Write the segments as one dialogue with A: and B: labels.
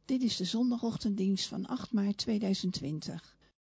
A: Dit is de zondagochtenddienst van 8 maart 2020.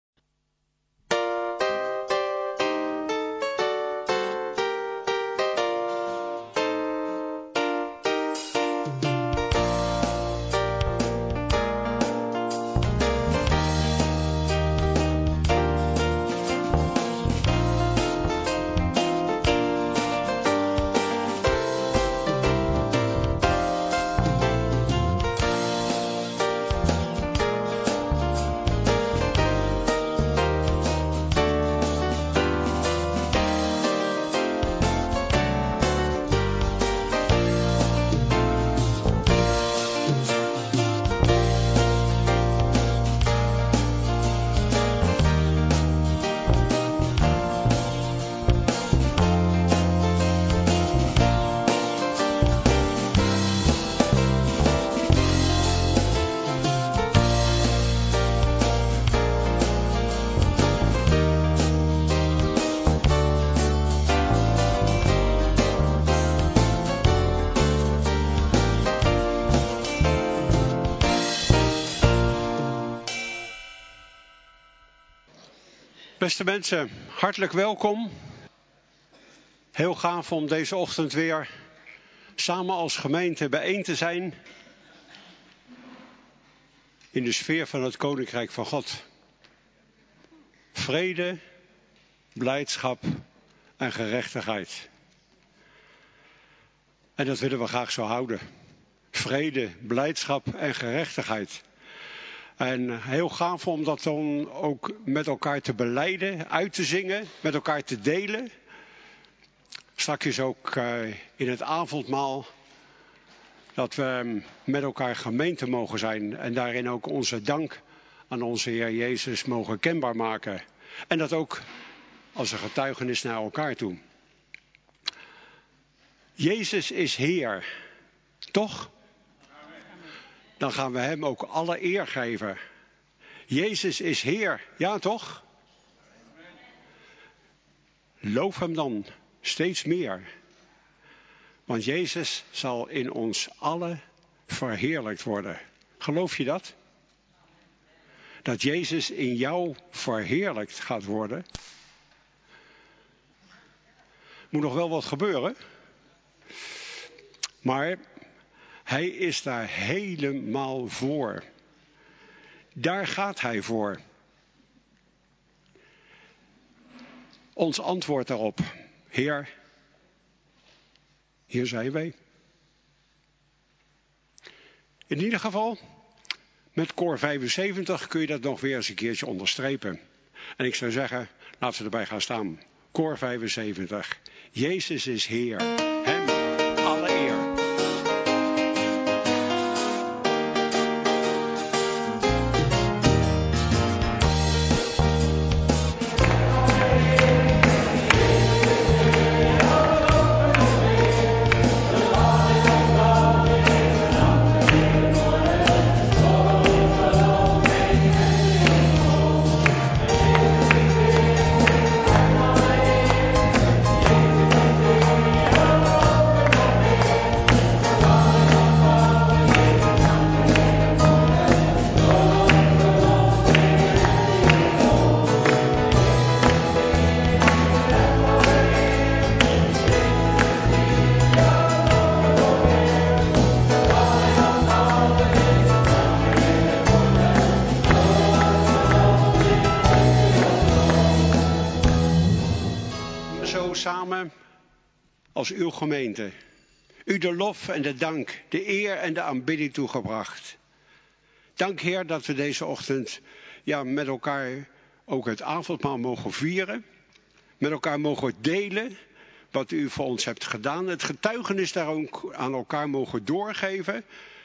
B: Beste mensen, hartelijk welkom. Heel gaaf om deze ochtend weer samen als gemeente bijeen te zijn in de sfeer van het Koninkrijk van God. Vrede, blijdschap en gerechtigheid. En dat willen we graag zo houden. Vrede, blijdschap en gerechtigheid. En heel gaaf om dat dan ook met elkaar te belijden, uit te zingen, met elkaar te delen. Straks ook in het avondmaal dat we met elkaar gemeente mogen zijn. En daarin ook onze dank aan onze Heer Jezus mogen kenbaar maken. En dat ook als een getuigenis naar elkaar toe. Jezus is Heer, toch? Dan gaan we hem ook alle eer geven. Jezus is Heer, ja toch? Loof hem dan steeds meer. Want Jezus zal in ons allen verheerlijkt worden. Geloof je dat? Dat Jezus in jou verheerlijkt gaat worden? Moet nog wel wat gebeuren. Maar hij is daar helemaal voor. Daar gaat hij voor. Ons antwoord daarop. Heer, hier zijn wij. In ieder geval, met koor 75 kun je dat nog weer eens een keertje onderstrepen. En ik zou zeggen, laten we erbij gaan staan. Koor 75. Jezus is Heer. Hem alle eer. Samen als uw gemeente, u de lof en de dank, de eer en de aanbidding toegebracht. Dank Heer dat we deze ochtend met elkaar ook het avondmaal mogen vieren. Met elkaar mogen delen wat u voor ons hebt gedaan. Het getuigenis daar ook aan elkaar mogen doorgeven.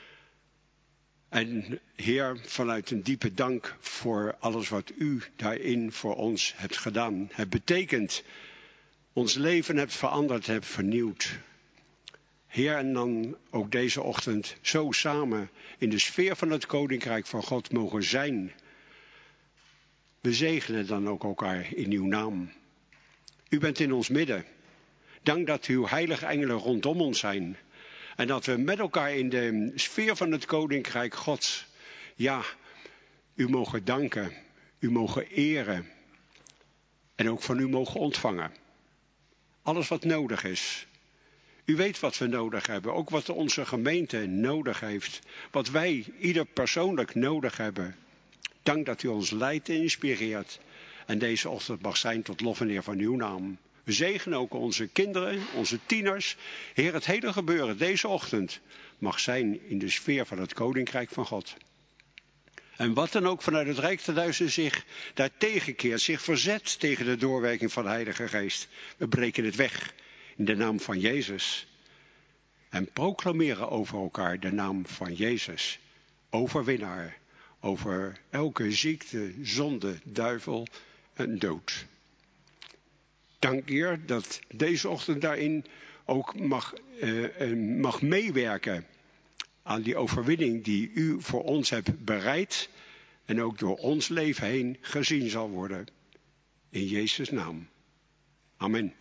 B: En Heer, vanuit een diepe dank voor alles wat u daarin voor ons hebt gedaan. Het betekent ons leven hebt veranderd, hebt vernieuwd. Heer, en dan ook deze ochtend zo samen in de sfeer van het Koninkrijk van God mogen zijn. We zegenen dan ook elkaar in uw naam. U bent in ons midden. Dank dat uw heilige engelen rondom ons zijn. En dat we met elkaar in de sfeer van het Koninkrijk Gods Ja, u mogen danken, u mogen eren en ook van u mogen ontvangen. Alles wat nodig is. U weet wat we nodig hebben, ook wat onze gemeente nodig heeft. Wat wij, ieder persoonlijk nodig hebben. Dank dat u ons leidt en inspireert. En deze ochtend mag zijn tot lof en eer van uw naam. We zegenen ook onze kinderen, onze tieners. Heer, het hele gebeuren deze ochtend mag zijn in de sfeer van het Koninkrijk van God. En wat dan ook vanuit het Rijk der Duizen zich daartegen keert, zich verzet tegen de doorwerking van de Heilige Geest. We breken het weg in de naam van Jezus. En proclameren over elkaar de naam van Jezus. Overwinnaar over elke ziekte, zonde, duivel en dood. Dank Heer dat deze ochtend daarin ook mag meewerken aan die overwinning die u voor ons hebt bereid en ook door ons leven heen gezien zal worden. In Jezus' naam. Amen.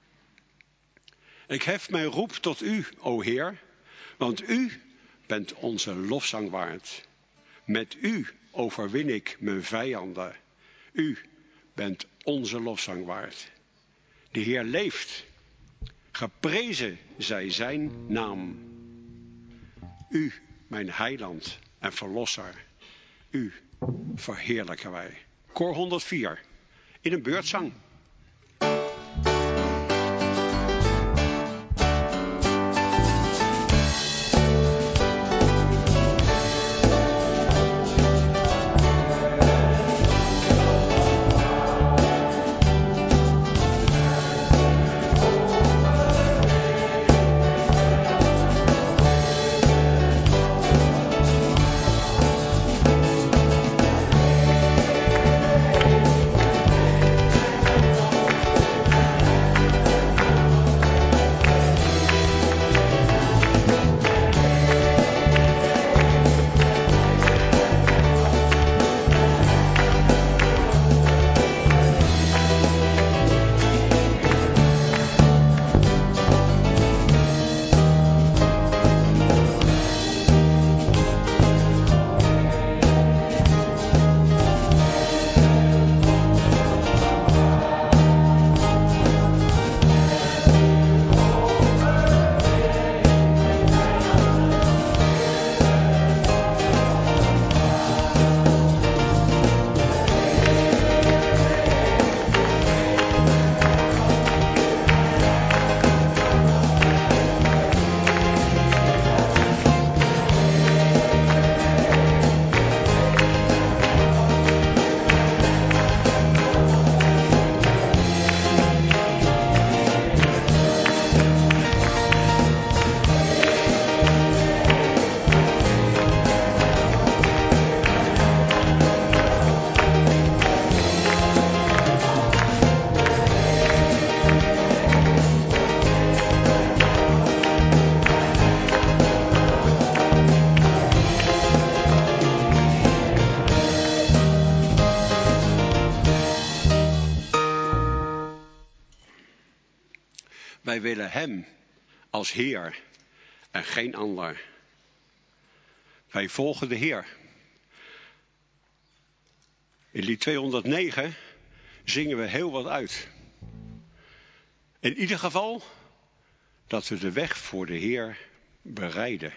B: Ik hef mijn roep tot u, o Heer, want u bent onze lofzang waard. Met u overwin ik mijn vijanden. U bent onze lofzang waard. De Heer leeft. Geprezen zij zijn naam. U, mijn heiland en verlosser. U verheerlijken wij. Koor 104. In een beurtzang. Wij willen hem als Heer en geen ander. Wij volgen de Heer. In lied 209 zingen we heel wat uit. In ieder geval dat we de weg voor de Heer bereiden.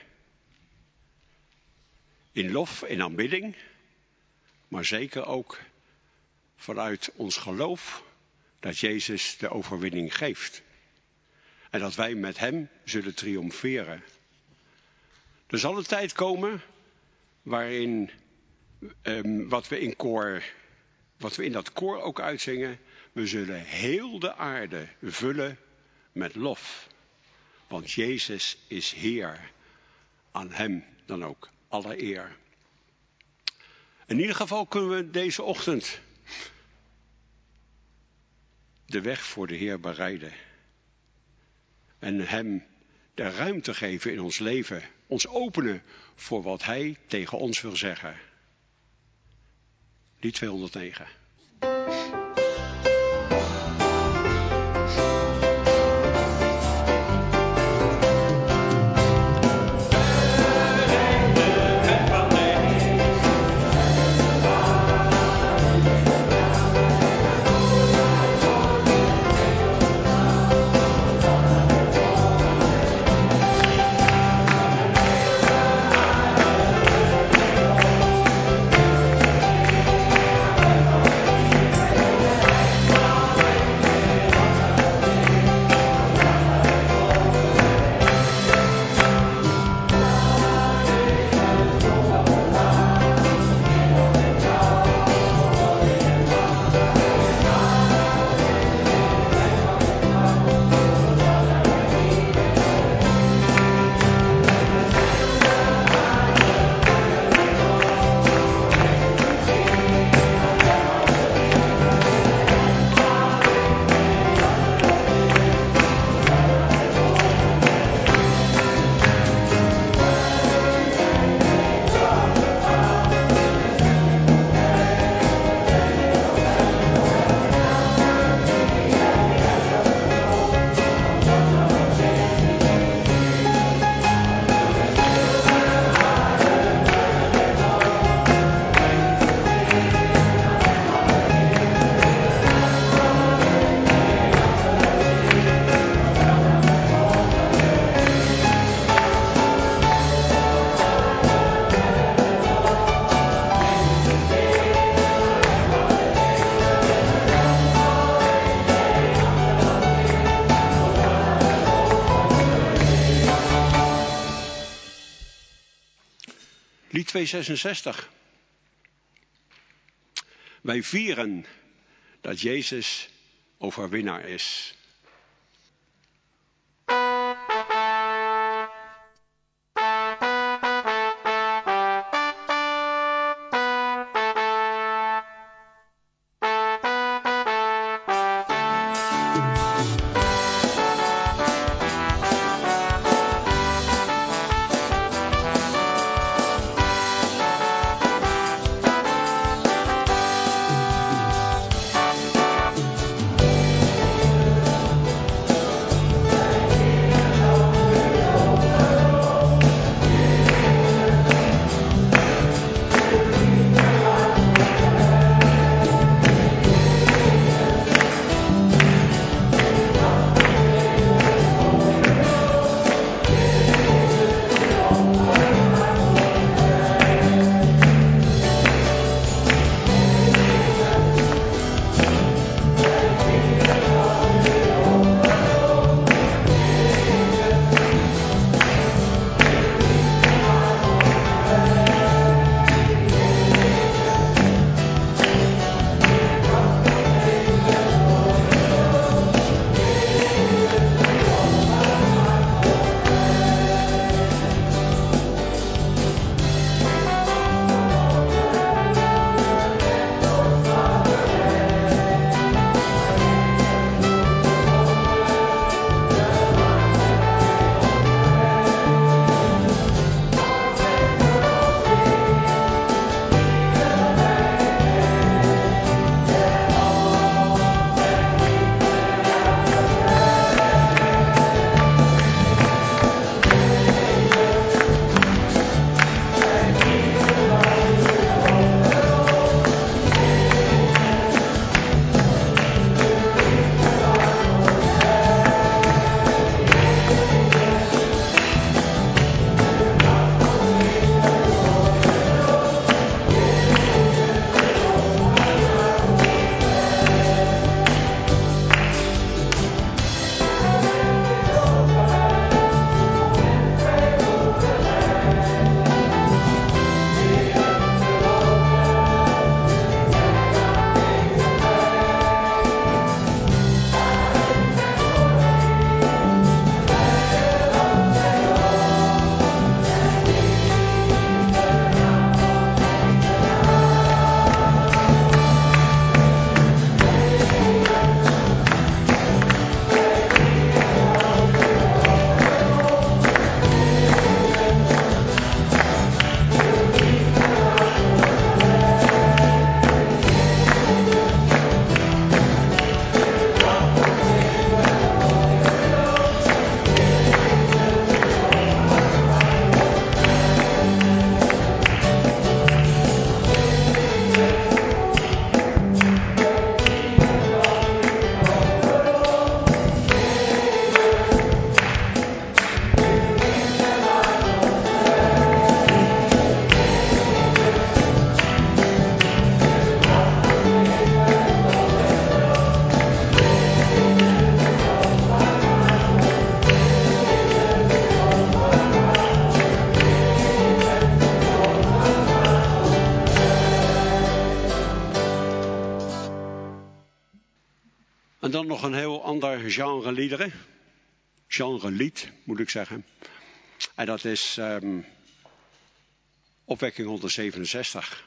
B: In lof, in aanbidding, maar zeker ook vanuit ons geloof dat Jezus de overwinning geeft. En dat wij met hem zullen triomferen. Er zal een tijd komen waarin wat we in dat koor ook uitzingen, we zullen heel de aarde vullen met lof. Want Jezus is Heer. Aan hem dan ook alle eer. In ieder geval kunnen we deze ochtend de weg voor de Heer bereiden. En hem de ruimte geven in ons leven. Ons openen voor wat hij tegen ons wil zeggen. Lied 209. 266. Wij vieren dat Jezus overwinnaar is. En dan nog een heel ander genre liederen. Genre lied, moet ik zeggen. En dat is Opwekking 167.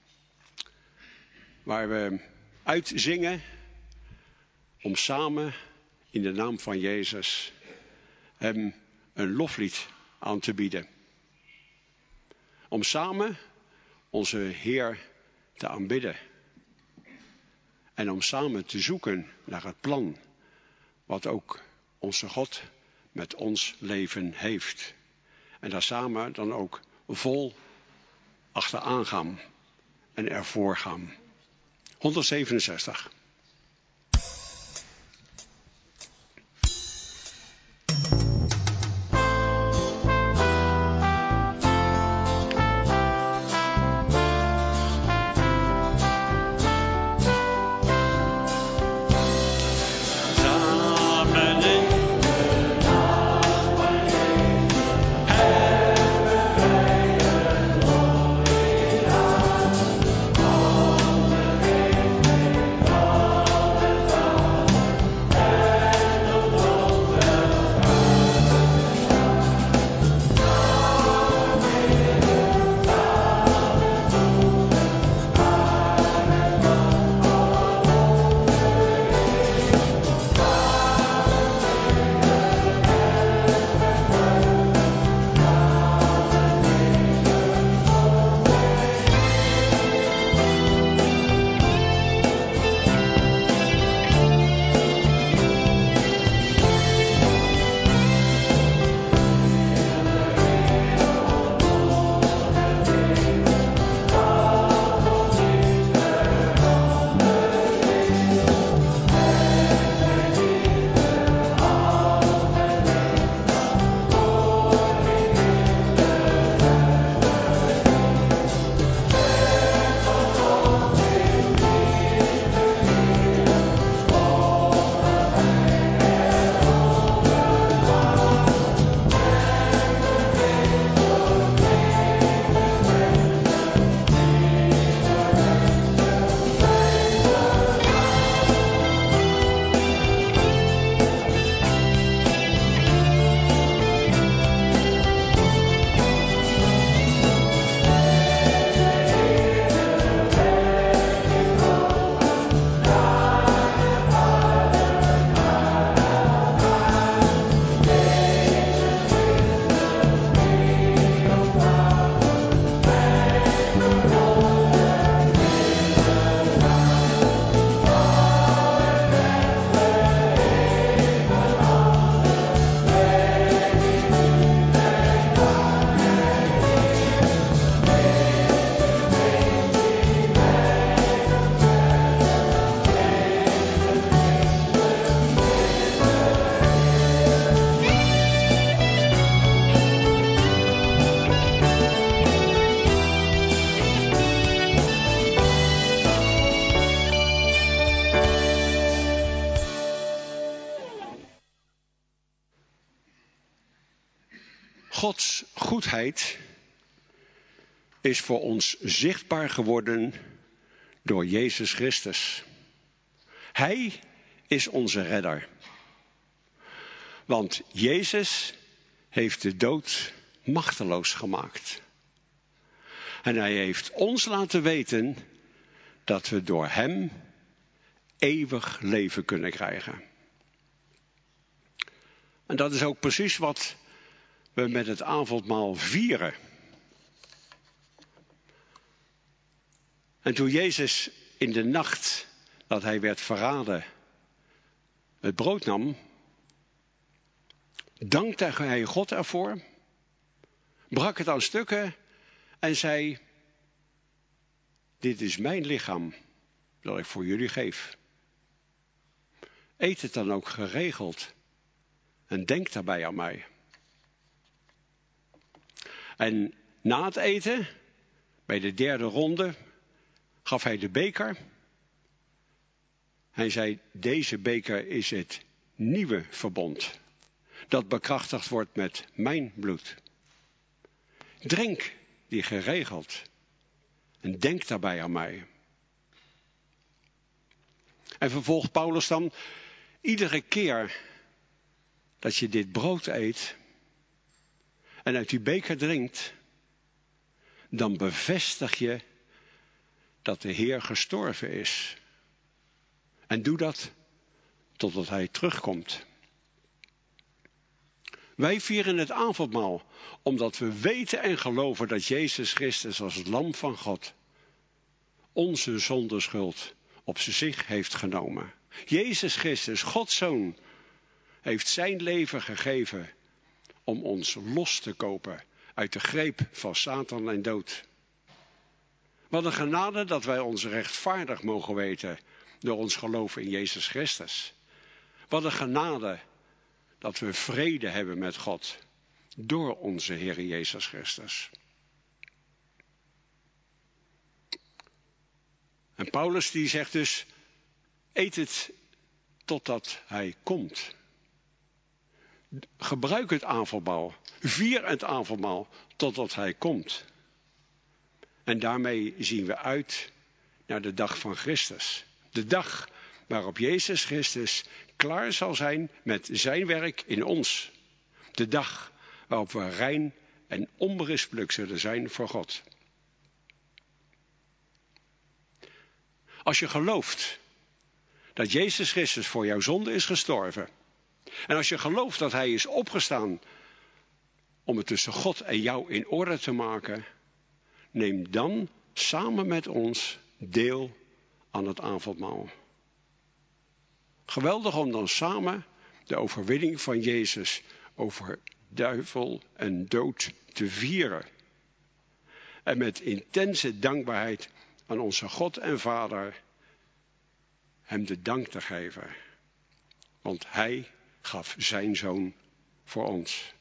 B: Waar we uitzingen om samen in de naam van Jezus hem een loflied aan te bieden. Om samen onze Heer te aanbidden. En om samen te zoeken naar het plan wat ook onze God met ons leven heeft. En daar samen dan ook vol achteraan gaan en ervoor gaan. 167.
C: Samen in de naam van Jezus hebben wij een
B: Gods goedheid is voor ons zichtbaar geworden door Jezus Christus. Hij is onze redder. Want Jezus heeft de dood machteloos gemaakt. En hij heeft ons laten weten dat we door hem eeuwig leven kunnen krijgen. En dat is ook precies wat we met het avondmaal vieren. En toen Jezus in de nacht dat hij werd verraden het brood nam, dankte hij God ervoor, brak het aan stukken en zei: dit is mijn lichaam dat ik voor jullie geef. Eet het dan ook geregeld en denk daarbij aan mij. En na het eten, bij de derde ronde, gaf hij de beker. Hij zei: deze beker is het nieuwe verbond, dat bekrachtigd wordt met mijn bloed. Drink die geregeld en denk daarbij aan mij. En vervolgt Paulus dan: iedere keer dat je dit brood eet en uit die beker drinkt, dan bevestig je dat de Heer gestorven is. En doe dat totdat hij terugkomt. Wij vieren het avondmaal omdat we weten en geloven dat Jezus Christus als het lam van God onze zondeschuld op zich heeft genomen. Jezus Christus, Gods Zoon, heeft zijn leven gegeven om ons los te kopen uit de greep van Satan en dood. Wat een genade dat wij ons rechtvaardig mogen weten door ons geloof in Jezus Christus. Wat een genade dat we vrede hebben met God door onze Heer Jezus Christus. En Paulus die zegt dus: eet het totdat hij komt. Gebruik het avondmaal. Vier het avondmaal totdat hij komt. En daarmee zien we uit naar de dag van Christus. De dag waarop Jezus Christus klaar zal zijn met zijn werk in ons. De dag waarop we rein en onberispelijk zullen zijn voor God. Als je gelooft dat Jezus Christus voor jouw zonde is gestorven, en als je gelooft dat hij is opgestaan om het tussen God en jou in orde te maken, neem dan samen met ons deel aan het avondmaal. Geweldig om dan samen de overwinning van Jezus over duivel en dood te vieren. En met intense dankbaarheid aan onze God en Vader hem de dank te geven. Want hij gaf zijn zoon voor ons.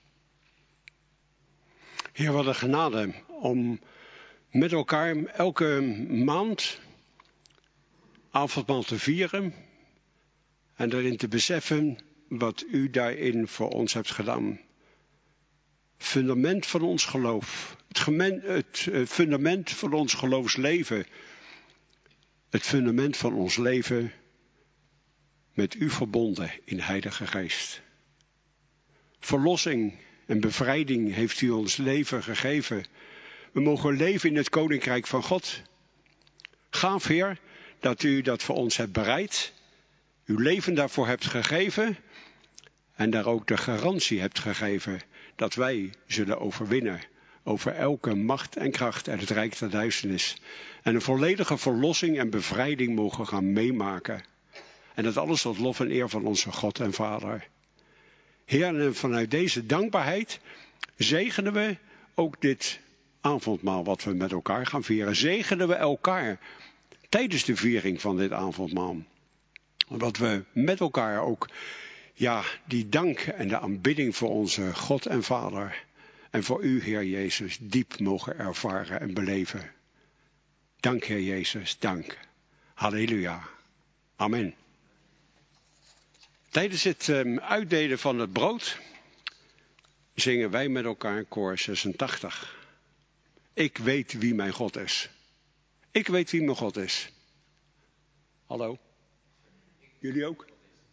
B: Heer, wat een genade om met elkaar elke maand avondmaal te vieren en daarin te beseffen wat u daarin voor ons hebt gedaan. Fundament van ons geloof, het fundament van ons geloofsleven, het fundament van ons leven met u verbonden in Heilige Geest. Verlossing en bevrijding heeft u ons leven gegeven. We mogen leven in het Koninkrijk van God. Gaaf, Heer, dat u dat voor ons hebt bereid, uw leven daarvoor hebt gegeven en daar ook de garantie hebt gegeven dat wij zullen overwinnen over elke macht en kracht uit het rijk der duisternis en een volledige verlossing en bevrijding mogen gaan meemaken. En dat alles tot lof en eer van onze God en Vader. Heer, en vanuit deze dankbaarheid zegenen we ook dit avondmaal wat we met elkaar gaan vieren. Zegenen we elkaar tijdens de viering van dit avondmaal. Dat we met elkaar ook die dank en de aanbidding voor onze God en Vader en voor u, Heer Jezus, diep mogen ervaren en beleven. Dank, Heer Jezus, dank. Halleluja. Amen. Tijdens het uitdelen van het brood zingen wij met elkaar koor 86. Ik weet wie mijn God is. Ik weet wie mijn God is. Hallo? Jullie ook?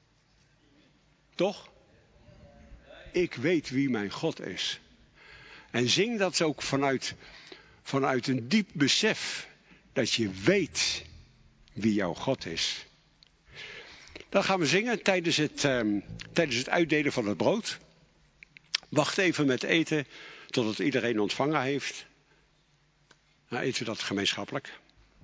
B: Toch? Ik weet wie mijn God is. En zing dat ook vanuit een diep besef dat je weet wie jouw God is. Dan gaan we zingen tijdens het uitdelen van het brood. Wacht even met eten totdat iedereen ontvangen heeft. Dan eten we dat gemeenschappelijk.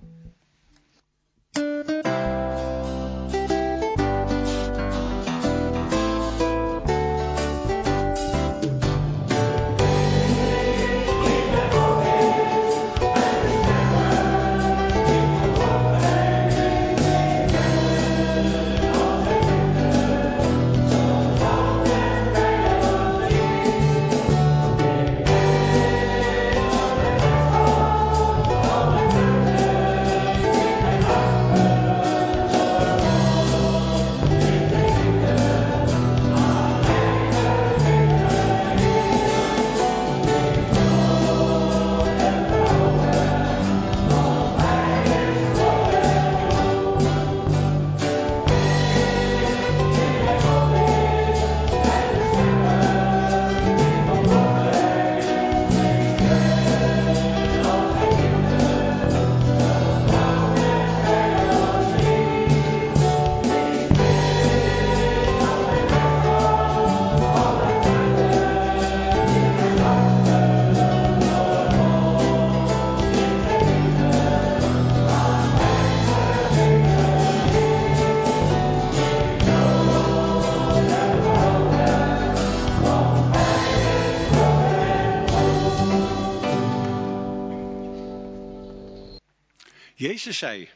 B: Jezus zei,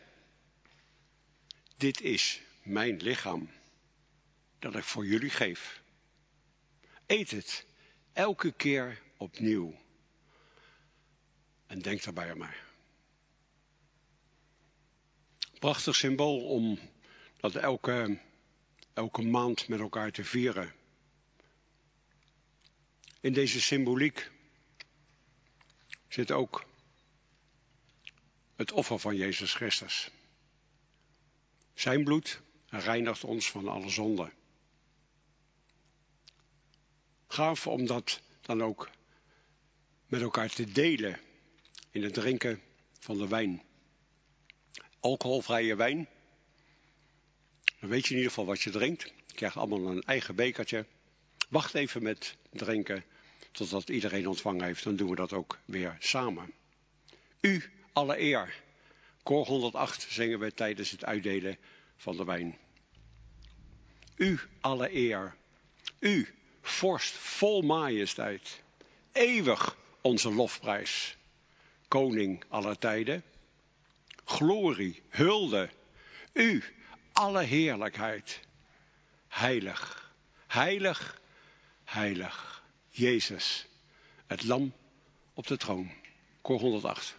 B: dit is mijn lichaam dat ik voor jullie geef. Eet het elke keer opnieuw. En denk daarbij aan mij. Prachtig symbool om dat elke maand met elkaar te vieren. In deze symboliek zit ook het offer van Jezus Christus. Zijn bloed reinigt ons van alle zonde. Gaaf om dat dan ook met elkaar te delen in het drinken van de wijn. Alcoholvrije wijn. Dan weet je in ieder geval wat je drinkt. Je krijgt allemaal een eigen bekertje. Wacht even met drinken totdat iedereen ontvangen heeft. Dan doen we dat ook weer samen. U alle eer. Koor 108 zingen we tijdens het uitdelen van de wijn. U alle eer. U, vorst vol majesteit. Eeuwig onze lofprijs. Koning aller tijden. Glorie, hulde. U, alle heerlijkheid. Heilig, heilig, heilig. Jezus, het lam op de troon. Koor 108.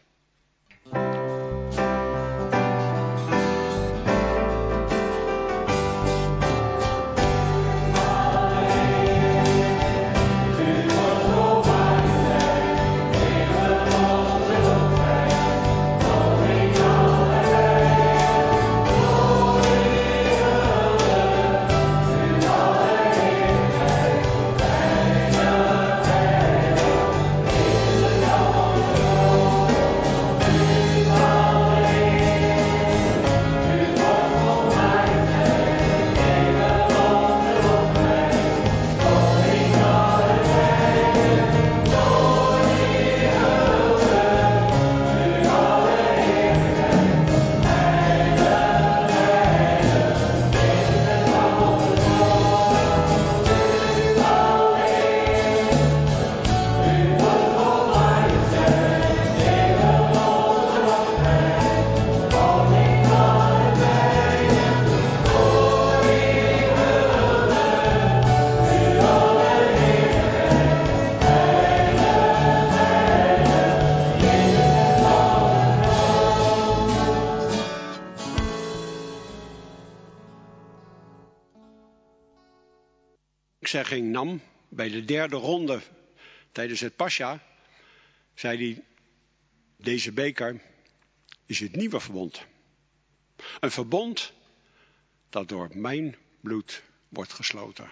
B: Dankzegging nam bij de derde ronde Tijdens het Pascha zei hij, deze beker is het nieuwe verbond. Een verbond dat door mijn bloed wordt gesloten.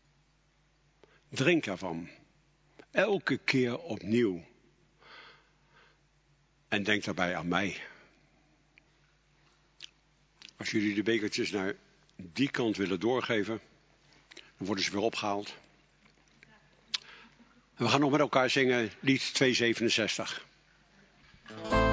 B: Drink ervan. Elke keer opnieuw. En denk daarbij aan mij. Als jullie de bekertjes naar die kant willen doorgeven, dan worden ze weer opgehaald. En we gaan nog met elkaar zingen, lied 267.